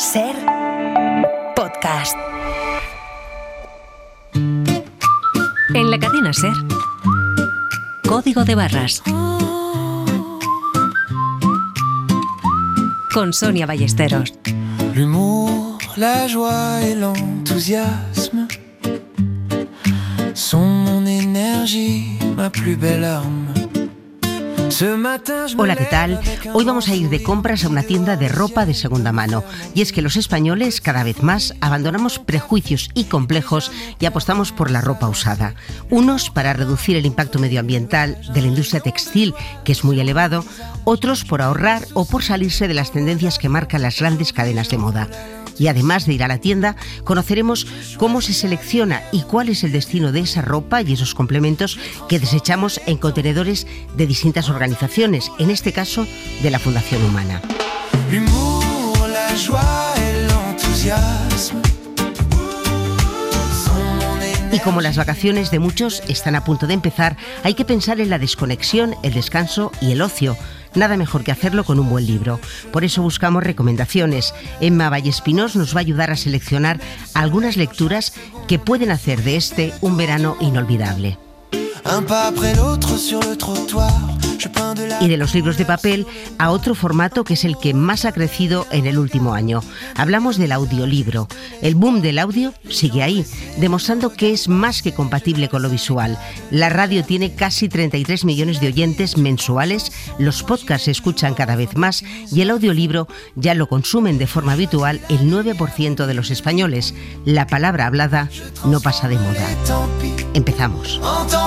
Ser podcast. En la cadena Ser, Código de Barras. Con Sonia Ballesteros. L'humour, la joie et l'enthousiasme sont mon énergie, ma plus belle arme. Hola, ¿qué tal? Hoy vamos a ir de compras a una tienda de ropa de segunda mano. Y es que los españoles cada vez más abandonamos prejuicios y complejos y apostamos por la ropa usada. Unos para reducir el impacto medioambiental de la industria textil, que es muy elevado, otros por ahorrar o por salirse de las tendencias que marcan las grandes cadenas de moda. Y además de ir a la tienda, conoceremos cómo se selecciona y cuál es el destino de esa ropa y esos complementos que desechamos en contenedores de distintas organizaciones, en este caso de la Fundación Humana. L'humour, la joie et l'enthousiasme. Y como las vacaciones de muchos están a punto de empezar, hay que pensar en la desconexión, el descanso y el ocio. Nada mejor que hacerlo con un buen libro. Por eso buscamos recomendaciones. Emma Vallespinós nos va a ayudar a seleccionar algunas lecturas que pueden hacer de este un verano inolvidable. Un pas après l'autre sur le trottoir. Y de los libros de papel a otro formato que es el que más ha crecido en el último año. Hablamos del audiolibro. El boom del audio sigue ahí, demostrando que es más que compatible con lo visual. La radio tiene casi 33 millones de oyentes mensuales, los podcasts se escuchan cada vez más y el audiolibro ya lo consumen de forma habitual el 9% de los españoles. La palabra hablada no pasa de moda. Empezamos.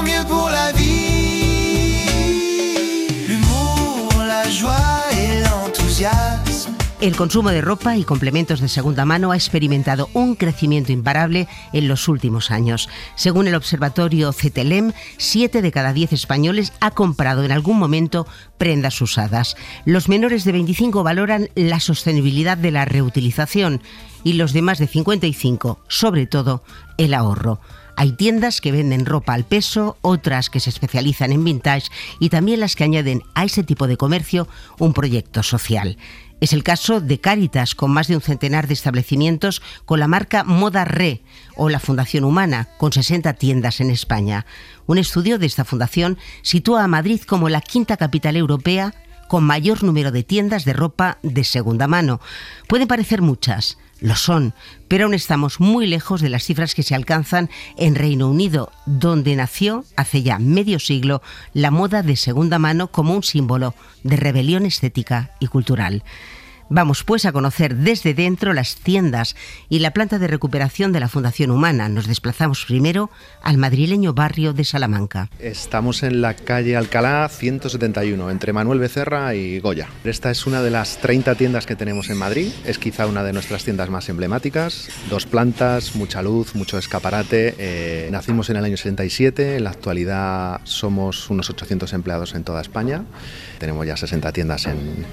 El consumo de ropa y complementos de segunda mano ha experimentado un crecimiento imparable en los últimos años. Según el observatorio CETELEM, 7 de cada 10 españoles ha comprado en algún momento prendas usadas. Los menores de 25 valoran la sostenibilidad de la reutilización y los de más de 55, sobre todo, el ahorro. Hay tiendas que venden ropa al peso, otras que se especializan en vintage y también las que añaden a ese tipo de comercio un proyecto social. Es el caso de Cáritas, con más de un centenar de establecimientos, con la marca Moda Re, o la Fundación Humana, con 60 tiendas en España. Un estudio de esta fundación sitúa a Madrid como la quinta capital europea con mayor número de tiendas de ropa de segunda mano. Pueden parecer muchas, lo son, pero aún estamos muy lejos de las cifras que se alcanzan en Reino Unido, donde nació hace ya medio siglo la moda de segunda mano como un símbolo de rebelión estética y cultural. Vamos pues a conocer desde dentro las tiendas y la planta de recuperación de la Fundación Humana. Nos desplazamos primero al madrileño barrio de Salamanca. Estamos en la calle Alcalá 171, entre Manuel Becerra y Goya. Esta es una de las 30 tiendas que tenemos en Madrid. Es quizá una de nuestras tiendas más emblemáticas. 2 plantas, mucha luz, mucho escaparate. Nacimos en el año 67. En la actualidad somos unos 800 empleados en toda España. Tenemos ya 60 tiendas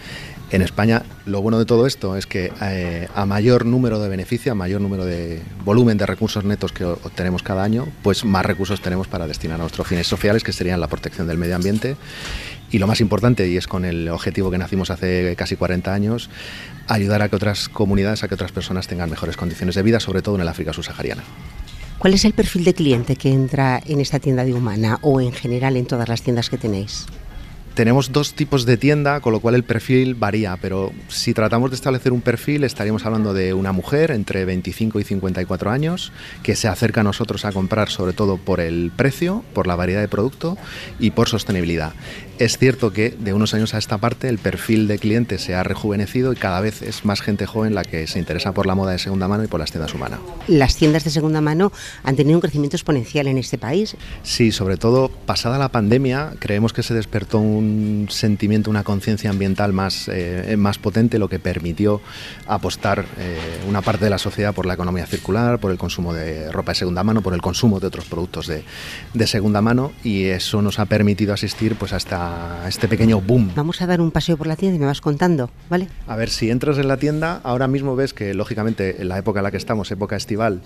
en España. Lo bueno de todo esto es que a mayor número de beneficio, a mayor número de volumen de recursos netos que obtenemos cada año, pues más recursos tenemos para destinar a nuestros fines sociales, que serían la protección del medio ambiente y lo más importante, y es con el objetivo que nacimos hace casi 40 años, ayudar a que otras comunidades, a que otras personas tengan mejores condiciones de vida, sobre todo en el África subsahariana. ¿Cuál es el perfil de cliente que entra en esta tienda de Humana o en general en todas las tiendas que tenéis? Tenemos 2 tipos de tienda, con lo cual el perfil varía, pero si tratamos de establecer un perfil, estaríamos hablando de una mujer entre 25 y 54 años que se acerca a nosotros a comprar sobre todo por el precio, por la variedad de producto y por sostenibilidad. Es cierto que de unos años a esta parte el perfil de cliente se ha rejuvenecido y cada vez es más gente joven la que se interesa por la moda de segunda mano y por las tiendas Humana. Las tiendas de segunda mano han tenido un crecimiento exponencial en este país. Sí, sobre todo pasada la pandemia creemos que se despertó un sentimiento, una conciencia ambiental más potente, lo que permitió apostar una parte de la sociedad por la economía circular, por el consumo de ropa de segunda mano, por el consumo de otros productos de segunda mano, y eso nos ha permitido asistir pues hasta este pequeño boom. Vamos a dar un paseo por la tienda y me vas contando, ¿vale? A ver, si entras en la tienda, ahora mismo ves que lógicamente en la época en la que estamos, época estival,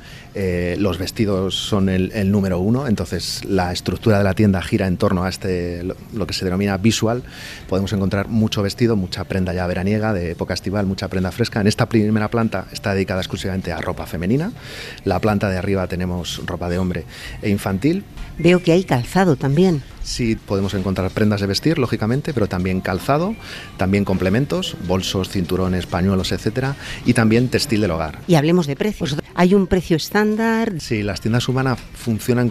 los vestidos son el número 1, entonces la estructura de la tienda gira en torno a lo que se denomina visual, podemos encontrar mucho vestido, mucha prenda ya veraniega, de época estival, mucha prenda fresca. En esta primera planta está dedicada exclusivamente a ropa femenina. La planta de arriba tenemos ropa de hombre e infantil. Veo que hay calzado también. Sí, podemos encontrar prendas de vestir, lógicamente, pero también calzado, también complementos, bolsos, cinturones, pañuelos, etcétera, y también textil del hogar. Y hablemos de precios. ¿Hay un precio estándar? Sí, las tiendas Humana funcionan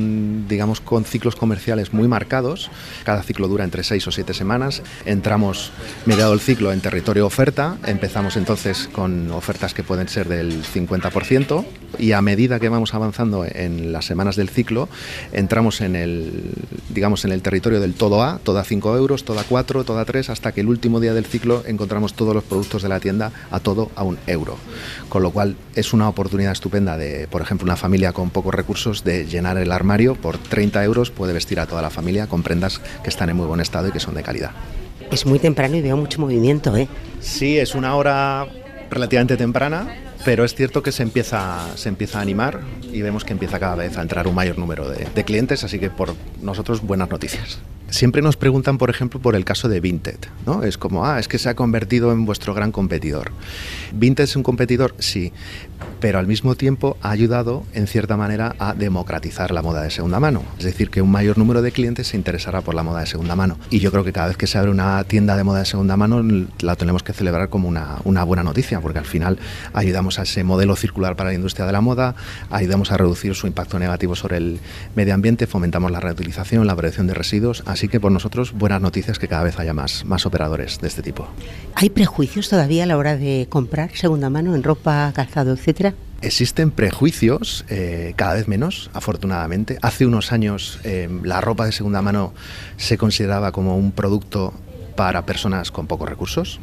con ciclos comerciales muy marcados. Cada ciclo dura entre 6 o 7 semanas. Entramos mediado el ciclo en territorio oferta. Empezamos entonces con ofertas que pueden ser del 50%, y a medida que vamos avanzando en las semanas del ciclo, entramos en el territorio del todo a 5 euros, todo a 4, todo a 3, hasta que el último día del ciclo encontramos todos los productos de la tienda a todo a 1 euro. Con lo cual es una oportunidad estupenda de, por ejemplo, una familia con pocos recursos, de llenar el armario. Por 30 euros puede vestir a toda la familia con prendas que están en muy buen estado y que son de calidad. Es muy temprano y veo mucho movimiento, ¿eh? Sí, es una hora relativamente temprana, pero es cierto que se empieza a animar y vemos que empieza cada vez a entrar un mayor número de clientes, así que por nosotros buenas noticias. Siempre nos preguntan, por ejemplo, por el caso de Vinted, ¿no? Es como, es que se ha convertido en vuestro gran competidor. ¿Vinted es un competidor? Sí, pero al mismo tiempo ha ayudado, en cierta manera, a democratizar la moda de segunda mano. Es decir, que un mayor número de clientes se interesará por la moda de segunda mano. Y yo creo que cada vez que se abre una tienda de moda de segunda mano, la tenemos que celebrar como una buena noticia, porque al final ayudamos a ese modelo circular para la industria de la moda, ayudamos a reducir su impacto negativo sobre el medio ambiente, fomentamos la reutilización, la prevención de residuos. Así que por nosotros buenas noticias que cada vez haya más operadores de este tipo. ¿Hay prejuicios todavía a la hora de comprar segunda mano en ropa, calzado, etcétera? Existen prejuicios, cada vez menos, afortunadamente. Hace unos años la ropa de segunda mano se consideraba como un producto para personas con pocos recursos,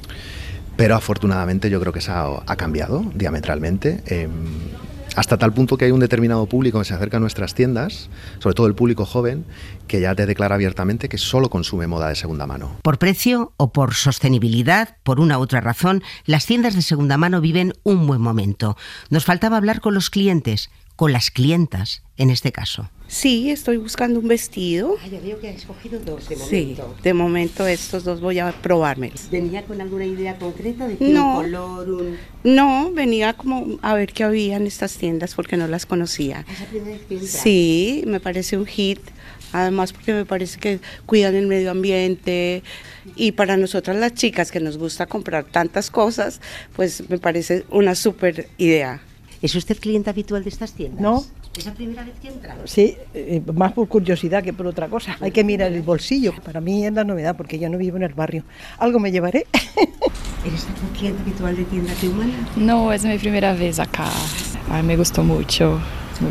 pero afortunadamente yo creo que eso ha cambiado diametralmente. Hasta tal punto que hay un determinado público que se acerca a nuestras tiendas, sobre todo el público joven, que ya te declara abiertamente que solo consume moda de segunda mano. Por precio o por sostenibilidad, por una u otra razón, las tiendas de segunda mano viven un buen momento. Nos faltaba hablar con los clientes, con las clientas en este caso. Sí, estoy buscando un vestido. Ya veo que has escogido dos de momento. Sí, de momento estos dos voy a probármelos. ¿Venía con alguna idea concreta de No. un color? No, venía como a ver qué había en estas tiendas porque no las conocía. ¿Es la primera vez que entras? Sí, me parece un hit. Además porque me parece que cuidan el medio ambiente y para nosotras las chicas que nos gusta comprar tantas cosas, pues me parece una súper idea. ¿Es usted cliente habitual de estas tiendas? No. ¿Es la primera vez que entra? Sí, más por curiosidad que por otra cosa. Hay que mirar el bolsillo. Para mí es la novedad porque yo no vivo en el barrio. Algo me llevaré. ¿Eres algún cliente habitual de tiendas de Humana? No, es mi primera vez acá. Ay, me gustó mucho.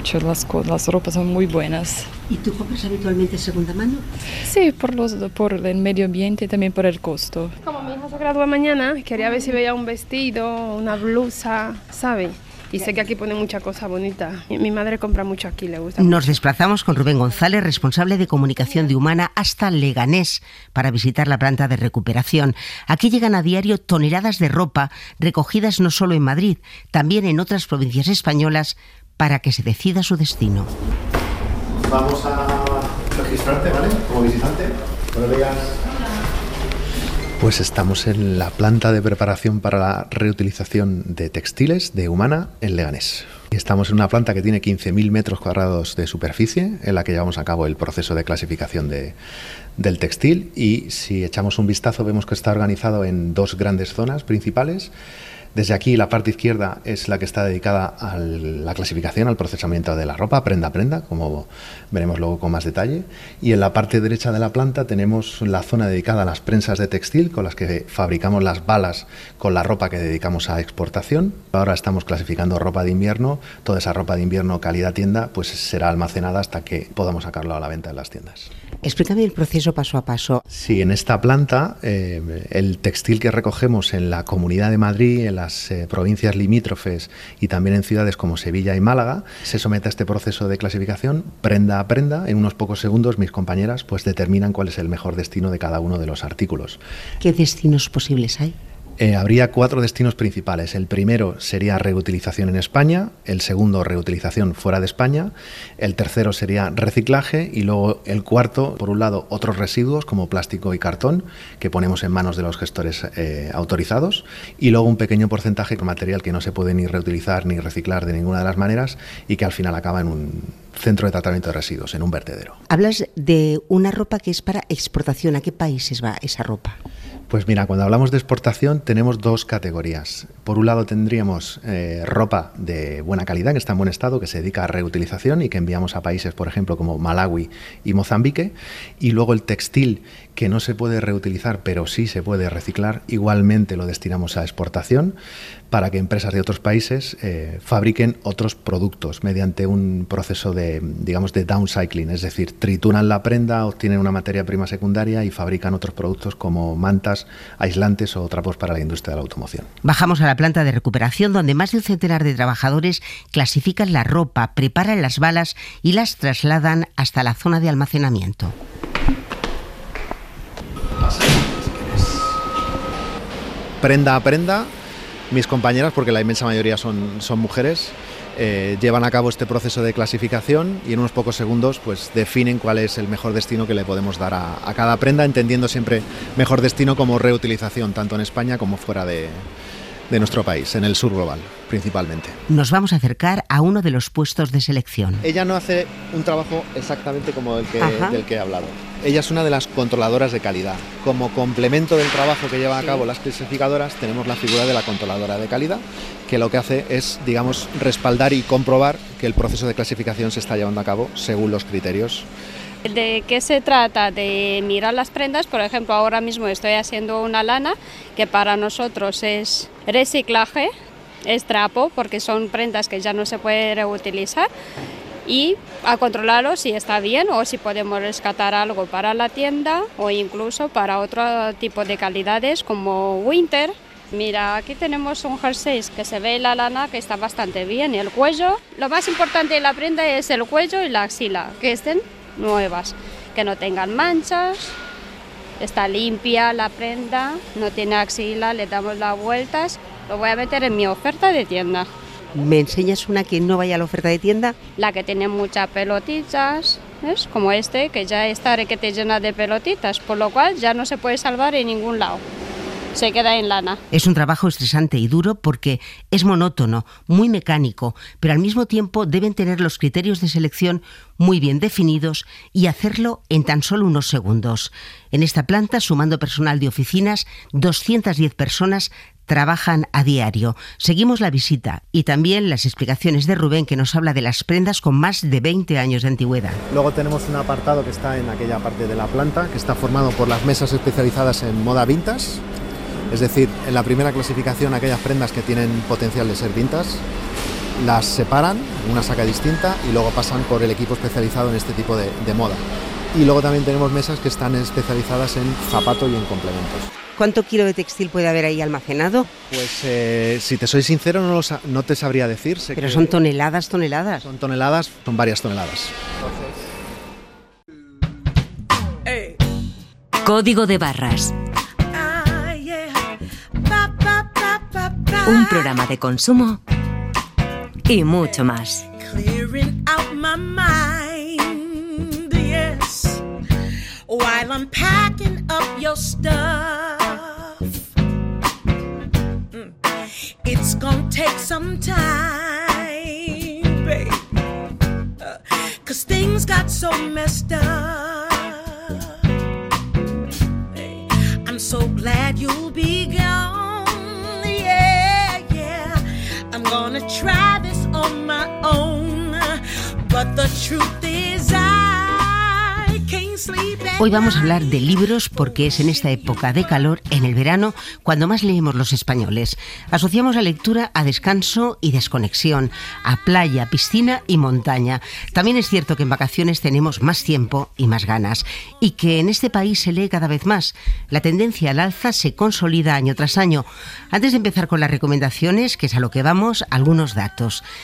Las ropas son muy buenas. ¿Y tú compras habitualmente segunda mano? Sí, por el medio ambiente y también por el costo. Como mi hija se gradúa mañana, quería ver si veía un vestido, una blusa, ¿sabe? Y sé que aquí ponen mucha cosa bonita. Mi madre compra mucho aquí, le gusta. Nos desplazamos con Rubén González, responsable de comunicación de Humana, hasta Leganés para visitar la planta de recuperación. Aquí llegan a diario toneladas de ropa recogidas no solo en Madrid, también en otras provincias españolas para que se decida su destino. Vamos a registrarte, ¿vale? Como visitante. Cuando veas. Pues estamos en la planta de preparación para la reutilización de textiles de Humana en Leganés. Estamos en una planta que tiene 15.000 metros cuadrados de superficie, en la que llevamos a cabo el proceso de clasificación del textil, y si echamos un vistazo vemos que está organizado en dos grandes zonas principales. Desde aquí la parte izquierda es la que está dedicada a la clasificación, al procesamiento de la ropa, prenda a prenda, como veremos luego con más detalle. Y en la parte derecha de la planta tenemos la zona dedicada a las prensas de textil, con las que fabricamos las balas con la ropa que dedicamos a exportación. Ahora estamos clasificando ropa de invierno. Toda esa ropa de invierno calidad tienda pues será almacenada hasta que podamos sacarlo a la venta en las tiendas. Explícame el proceso paso a paso. Sí, en esta planta el textil que recogemos en la Comunidad de Madrid, en las provincias limítrofes y también en ciudades como Sevilla y Málaga, se somete a este proceso de clasificación prenda a prenda. En unos pocos segundos mis compañeras pues determinan cuál es el mejor destino de cada uno de los artículos. ¿Qué destinos posibles hay? Habría 4 destinos principales. El primero sería reutilización en España, el segundo reutilización fuera de España, el tercero sería reciclaje y luego el cuarto, por un lado, otros residuos como plástico y cartón que ponemos en manos de los gestores autorizados y luego un pequeño porcentaje de material que no se puede ni reutilizar ni reciclar de ninguna de las maneras y que al final acaba en un centro de tratamiento de residuos, en un vertedero. Hablas de una ropa que es para exportación. ¿A qué países va esa ropa? Pues mira, cuando hablamos de exportación tenemos 2 categorías. Por un lado tendríamos ropa de buena calidad, que está en buen estado, que se dedica a reutilización y que enviamos a países, por ejemplo, como Malawi y Mozambique. Y luego el textil, que no se puede reutilizar, pero sí se puede reciclar, igualmente lo destinamos a exportación para que empresas de otros países fabriquen otros productos mediante un proceso de downcycling, es decir, trituran la prenda, obtienen una materia prima secundaria y fabrican otros productos como mantas, aislantes o trapos para la industria de la automoción. Bajamos a la planta de recuperación donde más de un centenar de trabajadores clasifican la ropa, preparan las balas y las trasladan hasta la zona de almacenamiento. Prenda a prenda, mis compañeras, porque la inmensa mayoría son mujeres, llevan a cabo este proceso de clasificación y en unos pocos segundos pues definen cuál es el mejor destino que le podemos dar a cada prenda, entendiendo siempre mejor destino como reutilización, tanto en España como fuera de nuestro país, en el sur global principalmente. Nos vamos a acercar a uno de los puestos de selección. Ella no hace un trabajo exactamente como del que he hablado. Ella es una de las controladoras de calidad. Como complemento del trabajo que llevan a cabo las clasificadoras, tenemos la figura de la controladora de calidad, que lo que hace es, digamos, respaldar y comprobar que el proceso de clasificación se está llevando a cabo según los criterios. ¿De qué se trata? De mirar las prendas. Por ejemplo, ahora mismo estoy haciendo una lana que para nosotros es reciclaje, es trapo, porque son prendas que ya no se puede reutilizar, y a controlarlo si está bien o si podemos rescatar algo para la tienda o incluso para otro tipo de calidades como winter. Mira, aquí tenemos un jersey que se ve la lana que está bastante bien, y el cuello. Lo más importante de la prenda es el cuello y la axila, que estén nuevas, que no tengan manchas, está limpia la prenda, no tiene axila, le damos las vueltas. Lo voy a meter en mi oferta de tienda. ¿Me enseñas una que no vaya a la oferta de tienda? La que tiene muchas pelotitas, ¿ves? Como este, que ya está requete llena de pelotitas, por lo cual ya no se puede salvar en ningún lado. Se queda en lana. Es un trabajo estresante y duro porque es monótono, muy mecánico, pero al mismo tiempo deben tener los criterios de selección muy bien definidos y hacerlo en tan solo unos segundos. En esta planta, sumando personal de oficinas, 210 personas trabajan a diario. Seguimos la visita y también las explicaciones de Rubén, que nos habla de las prendas con más de 20 años de antigüedad. Luego tenemos un apartado que está en aquella parte de la planta, que está formado por las mesas especializadas en moda vintage. Es decir, en la primera clasificación, aquellas prendas que tienen potencial de ser vintage, las separan en una saca distinta y luego pasan por el equipo especializado en este tipo de moda. Y luego también tenemos mesas que están especializadas en zapato y en complementos. ¿Cuánto kilo de textil puede haber ahí almacenado? Pues si te soy sincero no te sabría decir. Pero son toneladas. Son toneladas, son varias toneladas. Código de Barras. Un programa de consumo y mucho más. Clearing out my mind, yes, while I'm packing up your stuff. It's gonna take some time, babe, 'cause things got so messed up. I'm so glad you'll be gone. I'm gonna try this on my own, but the truth is I can't sleep at night. Hoy vamos a hablar de libros porque es en esta época de calor, en el verano, cuando más leemos los españoles. Asociamos la lectura a descanso y desconexión, a playa, piscina y montaña. También es cierto que en vacaciones tenemos más tiempo y más ganas, y que en este país se lee cada vez más. La tendencia al alza se consolida año tras año. Antes de empezar con las recomendaciones, que es a lo que vamos, algunos datos.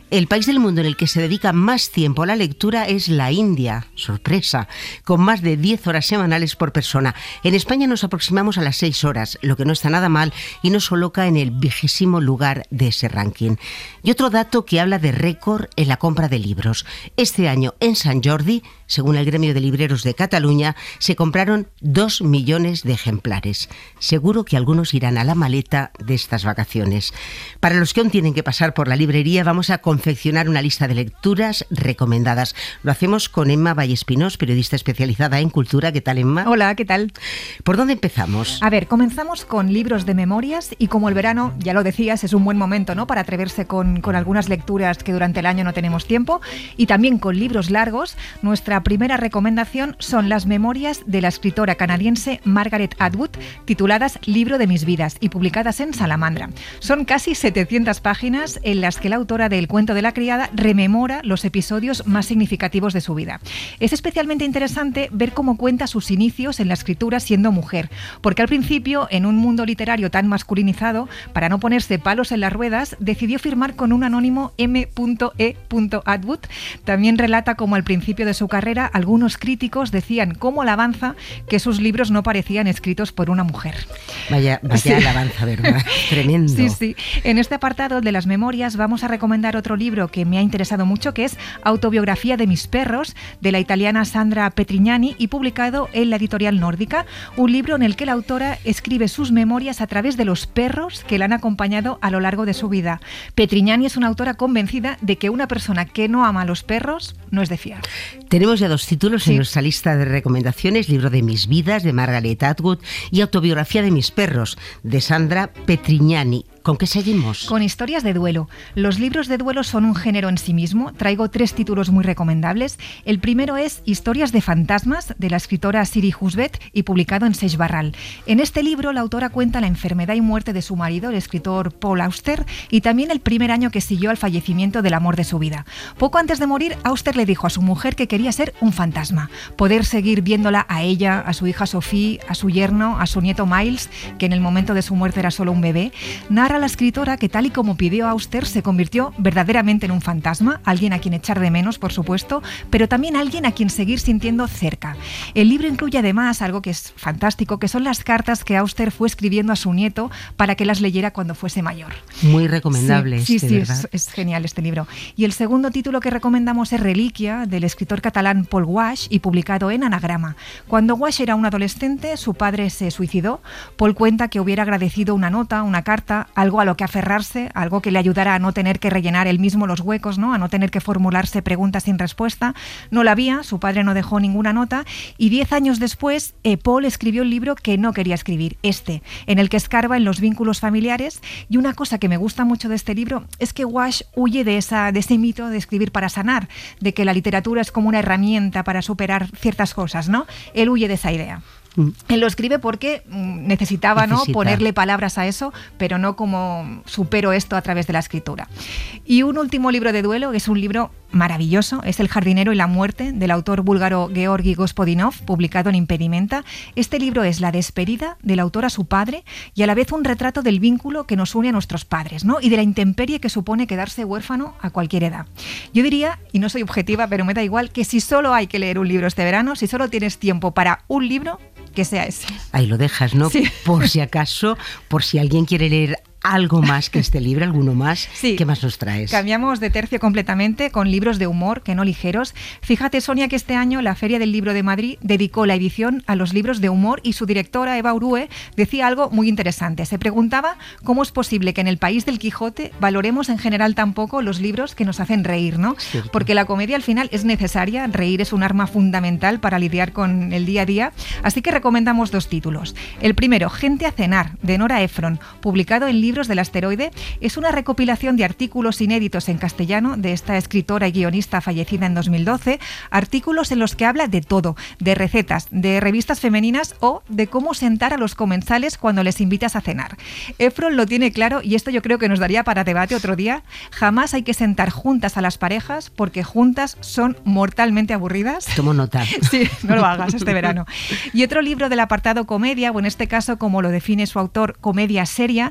El país del mundo en el que se dedica más tiempo a la lectura es la India, sorpresa, con más de 10 horas semanales por persona. En España nos aproximamos a las 6 horas, lo que no está nada mal y nos coloca en el 20º lugar de ese ranking. Y otro dato que habla de récord en la compra de libros. Este año en Sant Jordi, según el Gremio de Libreros de Cataluña, se compraron 2 millones de ejemplares. Seguro que algunos irán a la maleta de estas vacaciones. Para los que aún tienen que pasar por la librería, vamos a confeccionar una lista de lecturas recomendadas. Lo hacemos con Emma Vallespinós, periodista especializada en cultura. ¿Qué tal, Emma? Hola, ¿qué tal? ¿Por dónde empezamos? A ver, comenzamos con libros de memorias y como el verano, ya lo decías, es un buen momento, ¿no?, para atreverse con algunas lecturas que durante el año no tenemos tiempo, y también con libros largos. Nuestra primera recomendación son las memorias de la escritora canadiense Margaret Atwood, tituladas Libro de mis vidas y publicadas en Salamandra. Son casi 700 páginas en las que la autora del Cuento de la criada rememora los episodios más significativos de su vida. Es especialmente interesante ver cómo cuenta sus inicios en la escritura siendo mujer, porque al principio, en un mundo literario tan masculinizado, para no ponerse palos en las ruedas, decidió firmar con un anónimo M.E. Atwood. También relata cómo al principio de su carrera algunos críticos decían como alabanza que sus libros no parecían escritos por una mujer. Vaya sí. Alabanza, ¿verdad? Tremendo. Sí. En este apartado de las memorias vamos a recomendar otro libro que me ha interesado mucho, que es Autobiografía de mis perros, de la italiana Sandra Petrignani, y publicado en la editorial Nórdica, un libro en el que la autora escribe sus memorias a través de los perros que la han acompañado a lo largo de su vida. Petrignani es una autora convencida de que una persona que no ama a los perros no es de fiar. Tenemos ya 2 títulos en nuestra lista de recomendaciones: Libro de mis vidas, de Margaret Atwood, y Autobiografía de mis perros, de Sandra Petrignani. ¿Con qué seguimos? Con historias de duelo. Los libros de duelo son un género en sí mismo. Traigo 3 títulos muy recomendables. El primero es Historias de fantasmas, de la escritora Siri Husbeth, y publicado en Seix Barral. En este libro la autora cuenta la enfermedad y muerte de su marido, el escritor Paul Auster, y también el primer año que siguió al fallecimiento del amor de su vida. Poco antes de morir, Auster le dijo a su mujer que quería ser un fantasma, poder seguir viéndola a ella, a su hija Sophie, a su yerno, a su nieto Miles, que en el momento de su muerte era solo un bebé. Narra la escritora que, tal y como pidió Auster, se convirtió verdaderamente en un fantasma, alguien a quien echar de menos, por supuesto, pero también alguien a quien seguir sintiendo cerca. El libro incluye además algo que es fantástico, que son las cartas que Auster fue escribiendo a su nieto para que las leyera cuando fuese mayor. Muy recomendable. Sí, ¿verdad? Es genial este libro. Y el segundo título que recomendamos es Reliquia, del escritor catalán Paul Wash, y publicado en Anagrama. Cuando Wash era un adolescente, su padre se suicidó. Paul cuenta que hubiera agradecido una nota, una carta, algo a lo que aferrarse, algo que le ayudara a no tener que rellenar él mismo los huecos, ¿no?, a no tener que formularse preguntas sin respuesta. No la había, su padre no dejó ninguna nota, y 10 años después Paul escribió el libro que no quería escribir, en el que escarba en los vínculos familiares. Y una cosa que me gusta mucho de este libro es que Wash huye de ese mito de escribir para sanar, de que la literatura es como una herramienta para superar ciertas cosas, ¿no? Él huye de esa idea. Él lo escribe porque necesitaba, ¿no?, ponerle palabras a eso, pero no como supero esto a través de la escritura. Y un último libro de duelo, que es un libro maravilloso, es El jardinero y la muerte, del autor búlgaro Georgi Gospodinov, publicado en Impedimenta. Este libro es la despedida del autor a su padre y a la vez un retrato del vínculo que nos une a nuestros padres, ¿no?, y de la intemperie que supone quedarse huérfano a cualquier edad. Yo diría, y no soy objetiva, pero me da igual, que si solo hay que leer un libro este verano, si solo tienes tiempo para un libro, que sea ese. Ahí lo dejas, ¿no? Sí. Por si acaso, por si alguien quiere leer algo más que este libro, alguno más. Sí. ¿Qué más nos traes? Cambiamos de tercio completamente con libros de humor, que no ligeros. Fíjate, Sonia, que este año la Feria del Libro de Madrid dedicó la edición a los libros de humor y su directora, Eva Urue, decía algo muy interesante. Se preguntaba cómo es posible que en el país del Quijote valoremos en general tan poco los libros que nos hacen reír, ¿no? Cierto. Porque la comedia al final es necesaria, reír es un arma fundamental para lidiar con el día a día. Así que recomendamos 2 títulos. El primero, Gente a cenar, de Nora Ephron, publicado en Libros del Asteroide. Es una recopilación de artículos inéditos en castellano de esta escritora y guionista fallecida en 2012, artículos en los que habla de todo, de recetas, de revistas femeninas o de cómo sentar a los comensales cuando les invitas a cenar. Ephron lo tiene claro, y esto yo creo que nos daría para debate otro día. Jamás hay que sentar juntas a las parejas porque juntas son mortalmente aburridas. Tomo nota. Sí, no lo hagas este verano. Y otro libro del apartado comedia, o en este caso, como lo define su autor, comedia seria, es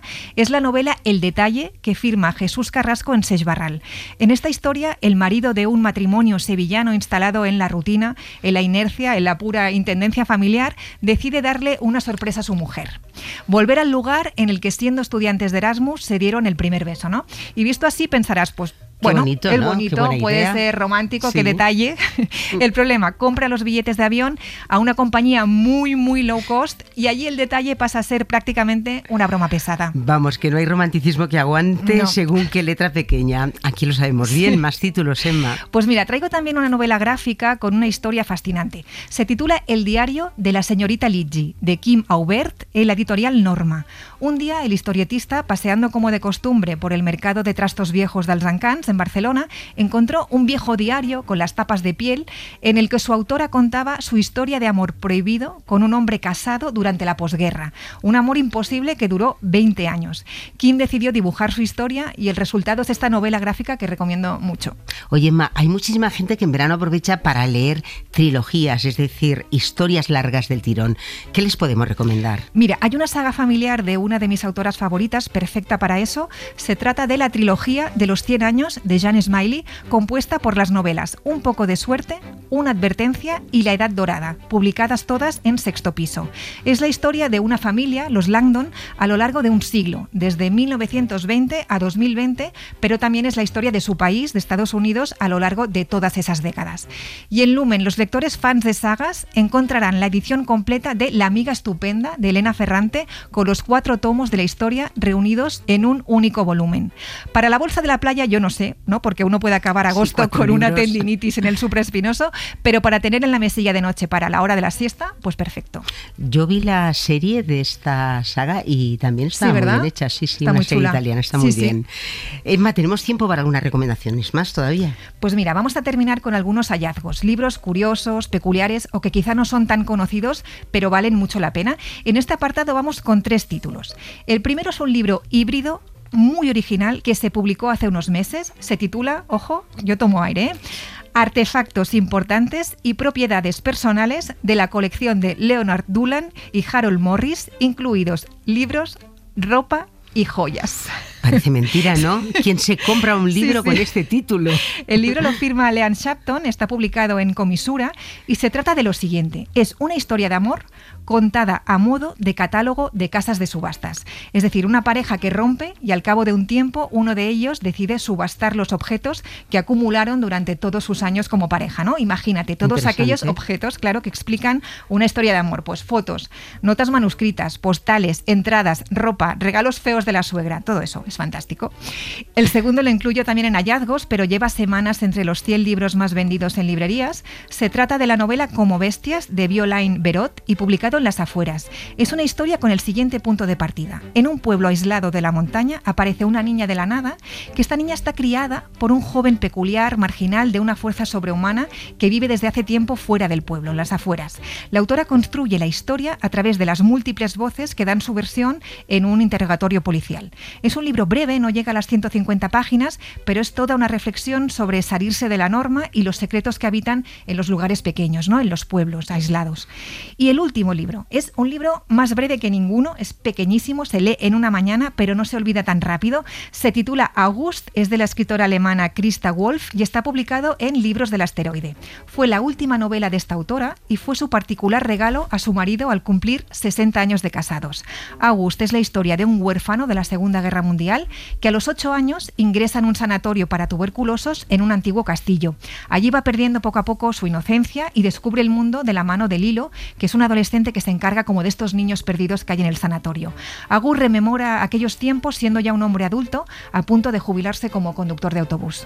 Es la novela El detalle que firma Jesús Carrasco en Seix-Barral. En esta historia, el marido de un matrimonio sevillano instalado en la rutina, en la inercia, en la pura intendencia familiar, decide darle una sorpresa a su mujer. Volver al lugar en el que, siendo estudiantes de Erasmus, se dieron el primer beso, ¿no? Y visto así pensarás, pues, bueno, bonito, el ¿no? bonito puede ser romántico, qué detalle. El problema, compra los billetes de avión a una compañía muy, muy low cost y allí el detalle pasa a ser prácticamente una broma pesada. Vamos, que no hay romanticismo que aguante según qué letra pequeña. Aquí lo sabemos bien. Más títulos, Emma. Pues mira, traigo también una novela gráfica con una historia fascinante. Se titula El diario de la señorita Lidji, de Kim Aubert, en la editorial Norma. Un día, el historietista, paseando como de costumbre por el mercado de trastos viejos de Alzancans, en Barcelona, encontró un viejo diario con las tapas de piel en el que su autora contaba su historia de amor prohibido con un hombre casado durante la posguerra. Un amor imposible que duró 20 años. Kim decidió dibujar su historia y el resultado es esta novela gráfica que recomiendo mucho. Oye, Emma, hay muchísima gente que en verano aprovecha para leer trilogías, es decir, historias largas del tirón. ¿Qué les podemos recomendar? Mira, hay una saga familiar de una de mis autoras favoritas, perfecta para eso. Se trata de la trilogía de los 100 años de Jean Smiley, compuesta por las novelas Un poco de suerte, Una advertencia y La edad dorada, publicadas todas en Sexto Piso. Es la historia de una familia, los Langdon, a lo largo de un siglo, desde 1920 a 2020, pero también es la historia de su país, de Estados Unidos, a lo largo de todas esas décadas. Y en Lumen, los lectores fans de sagas encontrarán la edición completa de La amiga estupenda, de Elena Ferrante, con los 4 tomos de la historia reunidos en un único volumen. Para la bolsa de la playa, yo no sé, ¿no? Porque uno puede acabar agosto con una tendinitis en el supraespinoso, pero para tener en la mesilla de noche para la hora de la siesta, pues perfecto. Yo vi la serie de esta saga y también está muy bien hecha. Sí, está una muy serie chula. Italiana, está muy bien. Emma, ¿tenemos tiempo para algunas recomendaciones más todavía? Pues mira, vamos a terminar con algunos hallazgos, libros curiosos, peculiares o que quizá no son tan conocidos, pero valen mucho la pena. En este apartado vamos con 3 títulos. El primero es un libro híbrido muy original que se publicó hace unos meses. Se titula, ojo, yo tomo aire, Artefactos importantes y propiedades personales de la colección de Leonard Doolan y Harold Morris, incluidos libros, ropa y joyas. Parece mentira, ¿no? ¿Quién se compra un libro con este título? El libro lo firma Leanne Shapton, está publicado en Comisura y se trata de lo siguiente. Es una historia de amor contada a modo de catálogo de casas de subastas. Es decir, una pareja que rompe y al cabo de un tiempo uno de ellos decide subastar los objetos que acumularon durante todos sus años como pareja, ¿no? Imagínate, todos aquellos objetos, claro, que explican una historia de amor. Pues fotos, notas manuscritas, postales, entradas, ropa, regalos feos de la suegra, todo eso. Es fantástico. El segundo lo incluyo también en hallazgos, pero lleva semanas entre los 100 libros más vendidos en librerías. Se trata de la novela Como bestias, de Violaine Berot, y publicado en Las Afueras. Es una historia con el siguiente punto de partida. En un pueblo aislado de la montaña aparece una niña de la nada, que esta niña está criada por un joven peculiar, marginal, de una fuerza sobrehumana, que vive desde hace tiempo fuera del pueblo, en las afueras. La autora construye la historia a través de las múltiples voces que dan su versión en un interrogatorio policial. Es un libro breve, no llega a las 150 páginas, pero es toda una reflexión sobre salirse de la norma y los secretos que habitan en los lugares pequeños, ¿no? En los pueblos aislados. Y el último libro es un libro más breve que ninguno, es pequeñísimo, se lee en una mañana, pero no se olvida tan rápido. Se titula August, es de la escritora alemana Christa Wolf y está publicado en Libros del Asteroide. Fue la última novela de esta autora y fue su particular regalo a su marido al cumplir 60 años de casados. August es la historia de un huérfano de la Segunda Guerra Mundial que a los 8 años ingresa en un sanatorio para tuberculosos en un antiguo castillo. Allí va perdiendo poco a poco su inocencia y descubre el mundo de la mano de Lilo, que es un adolescente que se encarga como de estos niños perdidos que hay en el sanatorio. August rememora aquellos tiempos siendo ya un hombre adulto a punto de jubilarse como conductor de autobús.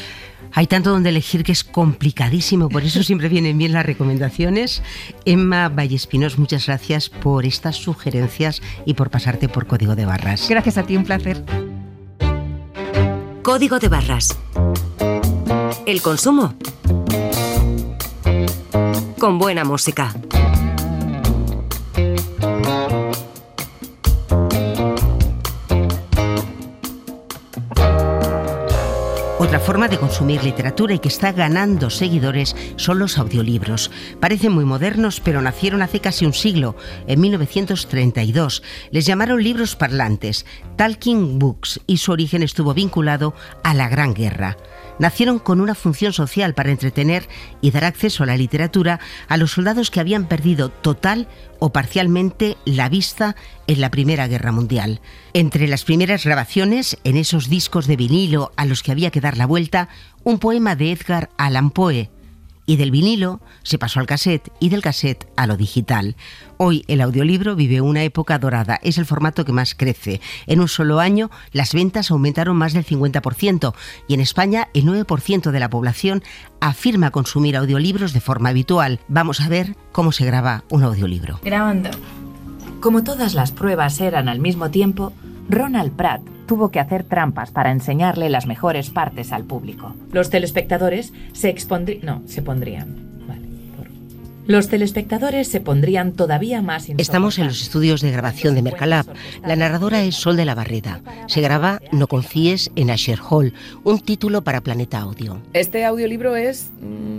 Hay tanto donde elegir que es complicadísimo, por eso siempre vienen bien las recomendaciones. Emma Vallespinos, muchas gracias por estas sugerencias y por pasarte por Código de Barras. Gracias a ti, un placer. Código de Barras. El consumo con buena música. Otra forma de consumir literatura y que está ganando seguidores son los audiolibros. Parecen muy modernos, pero nacieron hace casi un siglo, en 1932. Les llamaron libros parlantes, Talking Books, y su origen estuvo vinculado a la Gran Guerra. Nacieron con una función social para entretener y dar acceso a la literatura a los soldados que habían perdido total o parcialmente la vista en la Primera Guerra Mundial. Entre las primeras grabaciones, en esos discos de vinilo a los que había que dar la vuelta, un poema de Edgar Allan Poe. Y del vinilo se pasó al cassette y del cassette a lo digital. Hoy el audiolibro vive una época dorada, es el formato que más crece. En un solo año las ventas aumentaron más del 50% y en España el 9% de la población afirma consumir audiolibros de forma habitual. Vamos a ver cómo se graba un audiolibro. Grabando. Como todas las pruebas eran al mismo tiempo, Ronald Pratt tuvo que hacer trampas para enseñarle las mejores partes al público. Los telespectadores se pondrían todavía más insoportables. Estamos en los estudios de grabación de Mercalab. La narradora es Sol de la Barreda. Se graba No confíes en Asher Hall, un título para Planeta Audio. Este audiolibro es...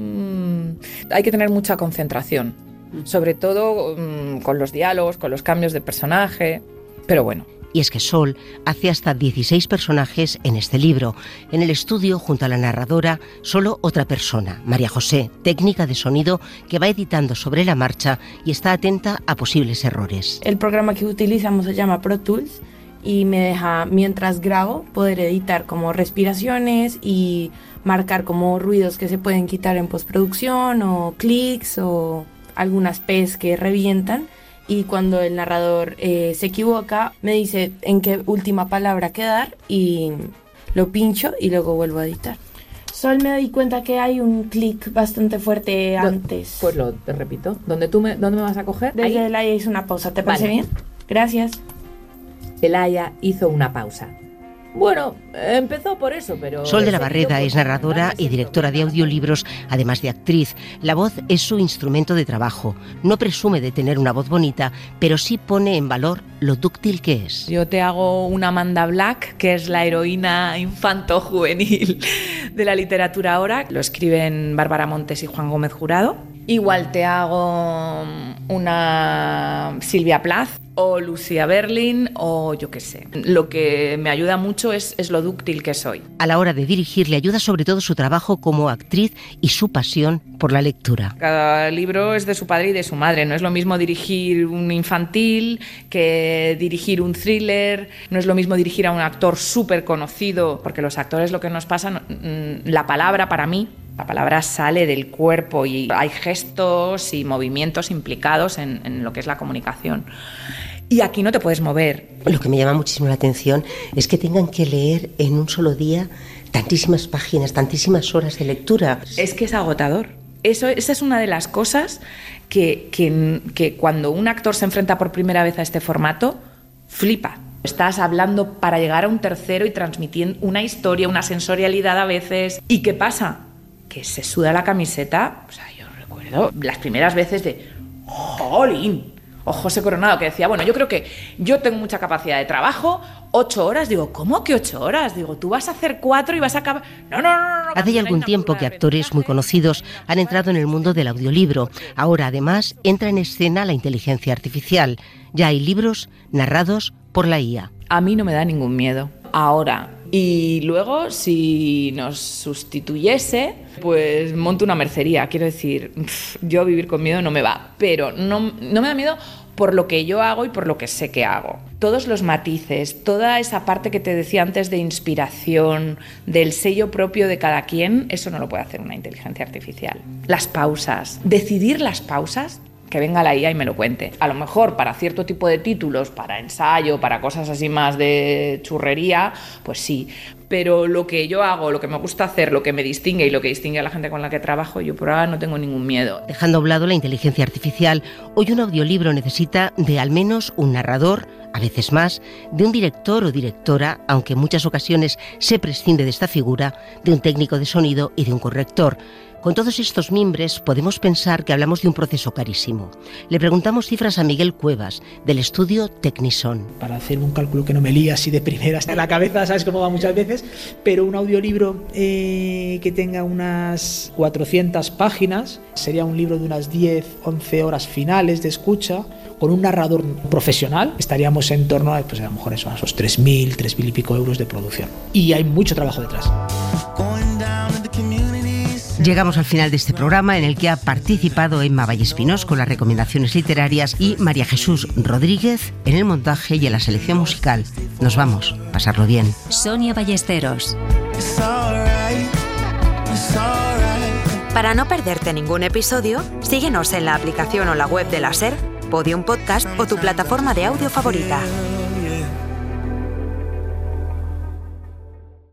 hay que tener mucha concentración, sobre todo con los diálogos, con los cambios de personaje, pero bueno. Y es que Sol hace hasta 16 personajes en este libro. En el estudio, junto a la narradora, solo otra persona, María José, técnica de sonido que va editando sobre la marcha y está atenta a posibles errores. El programa que utilizamos se llama Pro Tools y me deja, mientras grabo, poder editar como respiraciones y marcar como ruidos que se pueden quitar en postproducción o clics o algunas P's que revientan. Y cuando el narrador se equivoca, me dice en qué última palabra quedar y lo pincho y luego vuelvo a editar. Solo me doy cuenta que hay un clic bastante fuerte antes. Pues te repito. ¿Dónde me vas a coger? Desde el Aya hizo una pausa. ¿Te parece bien? Gracias. El Aya hizo una pausa. Bueno, empezó por eso, pero... Sol de la Barreda es narradora y directora de audiolibros, además de actriz. La voz es su instrumento de trabajo. No presume de tener una voz bonita, pero sí pone en valor lo dúctil que es. Yo te hago una Amanda Black, que es la heroína infanto-juvenil de la literatura ahora. Lo escriben Bárbara Montes y Juan Gómez Jurado. Igual te hago una Silvia Plath o Lucía Berlin o yo qué sé. Lo que me ayuda mucho es lo dúctil que soy. A la hora de dirigir le ayuda sobre todo su trabajo como actriz y su pasión por la lectura. Cada libro es de su padre y de su madre. No es lo mismo dirigir un infantil que dirigir un thriller. No es lo mismo dirigir a un actor súper conocido, porque los actores lo que nos pasa, la palabra para mí, la palabra sale del cuerpo y hay gestos y movimientos implicados en lo que es la comunicación. Y aquí no te puedes mover. Lo que me llama muchísimo la atención es que tengan que leer en un solo día tantísimas páginas, tantísimas horas de lectura. Es que es agotador. Esa es una de las cosas que cuando un actor se enfrenta por primera vez a este formato, flipa. Estás hablando para llegar a un tercero y transmitiendo una historia, una sensorialidad a veces. ¿Y qué pasa? Que se suda la camiseta. O sea, yo recuerdo las primeras veces de ¡jolín! O José Coronado, que decía, bueno, yo creo que yo tengo mucha capacidad de trabajo, 8 horas. Digo, ¿cómo que 8 horas? Digo, tú vas a hacer 4 y vas a acabar... No. Hace ya algún tiempo que actores muy conocidos han entrado en el mundo del audiolibro. Ahora, además, entra en escena la inteligencia artificial. Ya hay libros narrados por la IA. A mí no me da ningún miedo. Ahora... Y luego, si nos sustituyese, pues monto una mercería. Quiero decir, yo vivir con miedo no me va. Pero no me da miedo por lo que yo hago y por lo que sé que hago. Todos los matices, toda esa parte que te decía antes de inspiración, del sello propio de cada quien, eso no lo puede hacer una inteligencia artificial. Las pausas, decidir las pausas, que venga la IA y me lo cuente. A lo mejor para cierto tipo de títulos, para ensayo, para cosas así más de churrería, pues sí. Pero lo que yo hago, lo que me gusta hacer, lo que me distingue y lo que distingue a la gente con la que trabajo, yo por ahora no tengo ningún miedo. Dejando a un lado la inteligencia artificial, hoy un audiolibro necesita de al menos un narrador, a veces más, de un director o directora, aunque en muchas ocasiones se prescinde de esta figura, de un técnico de sonido y de un corrector. Con todos estos mimbres podemos pensar que hablamos de un proceso carísimo. Le preguntamos cifras a Miguel Cuevas, del estudio Technison. Para hacer un cálculo que no me lía así de primeras en la cabeza, ¿sabes cómo va muchas veces? audiovisuales, pero un audiolibro que tenga unas 400 páginas, sería un libro de unas 10-11 horas finales de escucha, con un narrador profesional, estaríamos en torno a, pues a lo mejor eso, a esos 3.000 y pico euros de producción. Y hay mucho trabajo detrás. Llegamos al final de este programa en el que ha participado Emma Vallespinós con las recomendaciones literarias y María Jesús Rodríguez en el montaje y en la selección musical. Nos vamos, pasarlo bien. Sonia Ballesteros. Para no perderte ningún episodio, síguenos en la aplicación o la web de la SER, Podium Podcast o tu plataforma de audio favorita.